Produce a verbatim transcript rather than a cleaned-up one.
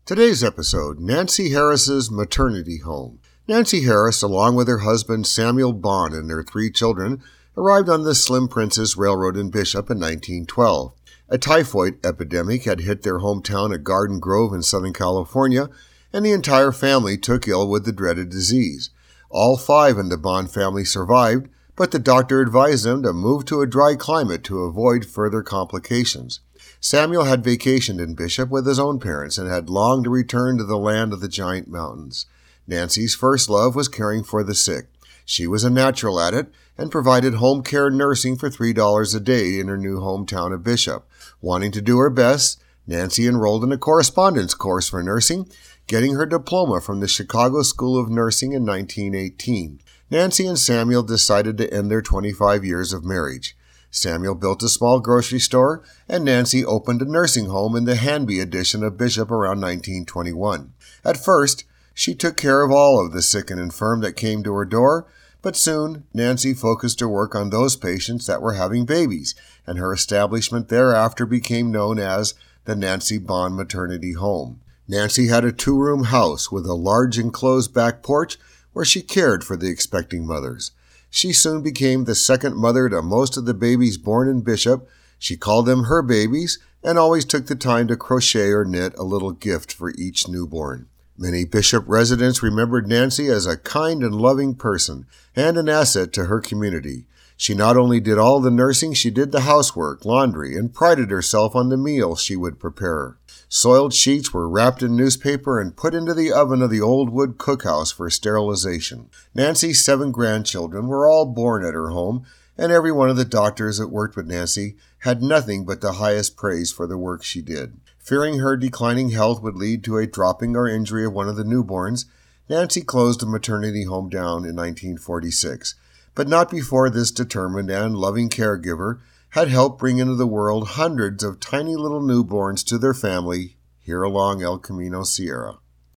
Today's episode, Nancy Harris's maternity home. Nancy Harris, along with her husband Samuel Bond and their three children, arrived on the Slim Princess Railroad in Bishop in nineteen twelve. A typhoid epidemic had hit their hometown at Garden Grove in Southern California, and the entire family took ill with the dreaded disease. All five in the Bond family survived, but the doctor advised them to move to a dry climate to avoid further complications. Samuel had vacationed in Bishop with his own parents and had longed to return to the land of the giant mountains. Nancy's first love was caring for the sick. She was a natural at it and provided home care nursing for three dollars a day in her new hometown of Bishop. Wanting to do her best, Nancy enrolled in a correspondence course for nursing, getting her diploma from the Chicago School of Nursing in nineteen eighteen. Nancy and Samuel decided to end their twenty-five years of marriage. Samuel built a small grocery store, and Nancy opened a nursing home in the Hanby edition of Bishop around nineteen twenty-one. At first, she took care of all of the sick and infirm that came to her door, but soon Nancy focused her work on those patients that were having babies, and her establishment thereafter became known as the Nancy Bond Maternity Home. Nancy had a two-room house with a large enclosed back porch where she cared for the expecting mothers. She soon became the second mother to most of the babies born in Bishop. She called them her babies and always took the time to crochet or knit a little gift for each newborn. Many Bishop residents remembered Nancy as a kind and loving person and an asset to her community. She not only did all the nursing, she did the housework, laundry, and prided herself on the meals she would prepare. Soiled sheets were wrapped in newspaper and put into the oven of the old wood cookhouse for sterilization. Nancy's seven grandchildren were all born at her home, and every one of the doctors that worked with Nancy had nothing but the highest praise for the work she did. Fearing her declining health would lead to a dropping or injury of one of the newborns, Nancy closed the maternity home down in nineteen forty-six. But not before this determined and loving caregiver had helped bring into the world hundreds of tiny little newborns to their family here along El Camino Sierra.